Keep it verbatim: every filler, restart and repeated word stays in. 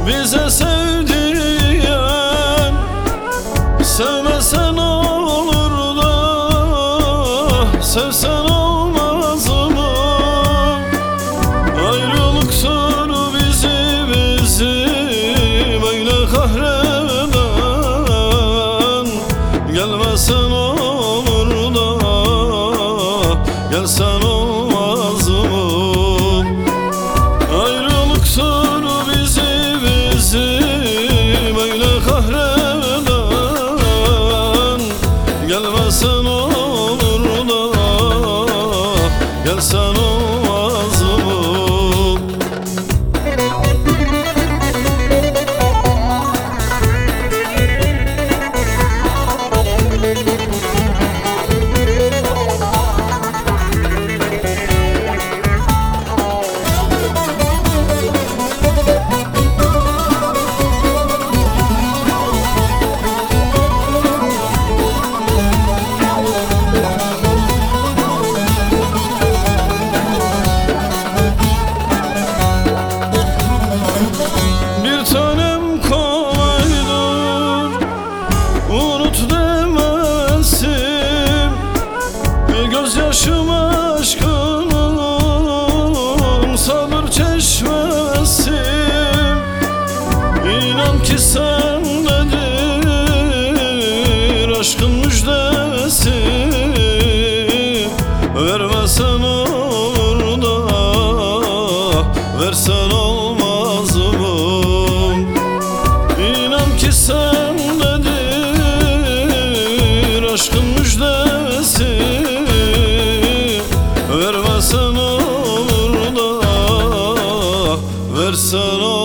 Bize sevdiyen sevmesen olur da sevsen olmaz mı? Ayrılıktır bizi bizi böyle kahreden. Gelmesen olur da gelsen olmaz mı? Ayrılıktır bizi bizi böyle kahreden. Gelmesen olur da gelsen olmaz mı? Bir tanem kolaydır unut demezsin. Gözyaşım aşkının sabır çeşmesi. İnan ki sendedir aşkın müjdesi. Vermesen olur da versen olmaz mı? İnan ki sendedir aşkın müjdesi. Vermesen olur da versen olmaz mı?